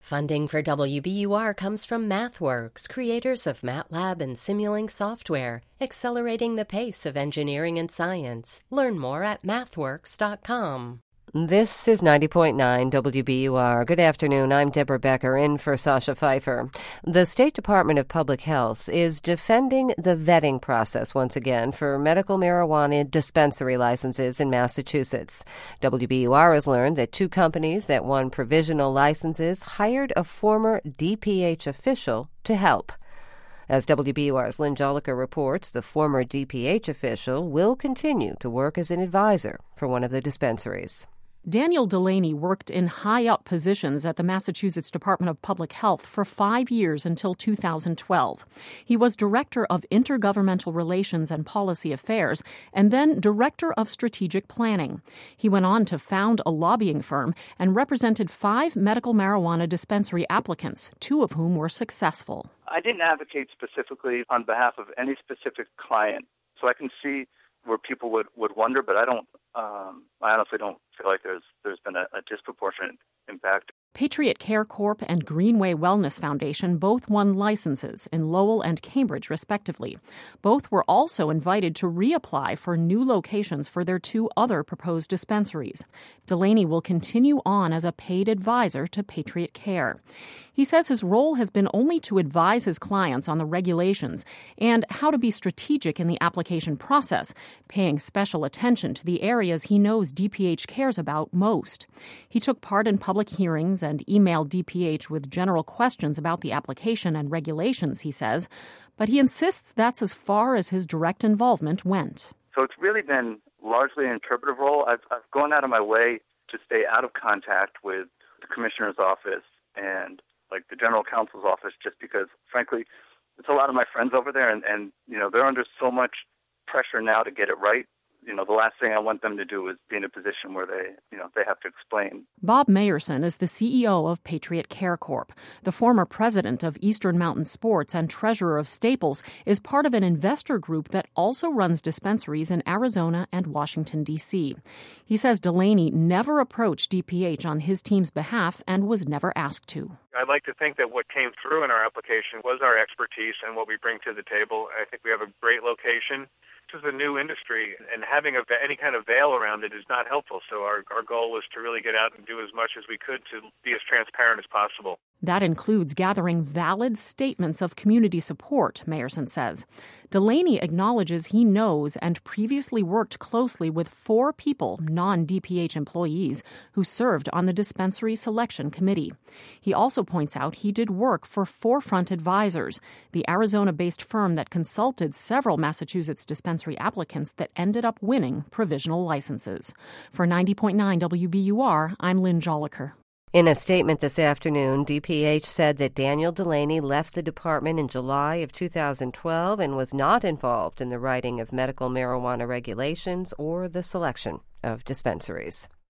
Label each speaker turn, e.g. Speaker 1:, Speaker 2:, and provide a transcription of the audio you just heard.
Speaker 1: Funding for WBUR comes from MathWorks, creators of MATLAB and Simulink software, accelerating the pace of engineering and science. Learn more at mathworks.com.
Speaker 2: This is 90.9 WBUR. Good afternoon. I'm Deborah Becker in for Sasha Pfeiffer. The State Department of Public Health is defending the vetting process once again for medical marijuana dispensary licenses in Massachusetts. WBUR has learned that two companies that won provisional licenses hired a former DPH official to help. As WBUR's Lynn Joliker reports, the former DPH official will continue to work as an advisor for one of the dispensaries.
Speaker 3: Daniel Delaney worked in high-up positions at the Massachusetts Department of Public Health for 5 years until 2012. He was Director of Intergovernmental Relations and Policy Affairs and then Director of Strategic Planning. He went on to found a lobbying firm and represented 5 medical marijuana dispensary applicants, 2 of whom were successful.
Speaker 4: I didn't advocate specifically on behalf of any specific client, so I can see where people would wonder, but I honestly don't feel like there's been a disproportionate impact.
Speaker 3: Patriot Care Corp and Greenway Wellness Foundation both won licenses in Lowell and Cambridge, respectively. Both were also invited to reapply for new locations for their 2 other proposed dispensaries. Delaney will continue on as a paid advisor to Patriot Care. He says his role has been only to advise his clients on the regulations and how to be strategic in the application process, paying special attention to the areas he knows DPH cares about most. He took part in public hearings and emailed DPH with general questions about the application and regulations, he says, but he insists that's as far as his direct involvement went.
Speaker 4: So it's really been largely an interpretive role. I've gone out of my way to stay out of contact with the commissioner's office and the general counsel's office, just because, frankly, it's a lot of my friends over there, and they're under so much pressure now to get it right. The last thing I want them to do is be in a position where they have to explain.
Speaker 3: Bob Mayerson is the CEO of Patriot Care Corp. The former president of Eastern Mountain Sports and treasurer of Staples is part of an investor group that also runs dispensaries in Arizona and Washington, D.C. He says Delaney never approached DPH on his team's behalf and was never asked to.
Speaker 5: I'd like to think that what came through in our application was our expertise and what we bring to the table. I think we have a great location. This is a new industry, and having any kind of veil around it is not helpful. So our goal was to really get out and do as much as we could to be as transparent as possible.
Speaker 3: That includes gathering valid statements of community support, Mayerson says. Delaney acknowledges he knows and previously worked closely with 4 people, non-DPH employees, who served on the dispensary selection committee. He also points out he did work for Forefront Advisors, the Arizona-based firm that consulted several Massachusetts dispensary applicants that ended up winning provisional licenses. For 90.9 WBUR, I'm Lynn Joliker.
Speaker 2: In a statement this afternoon, DPH said that Daniel Delaney left the department in July of 2012 and was not involved in the writing of medical marijuana regulations or the selection of dispensaries.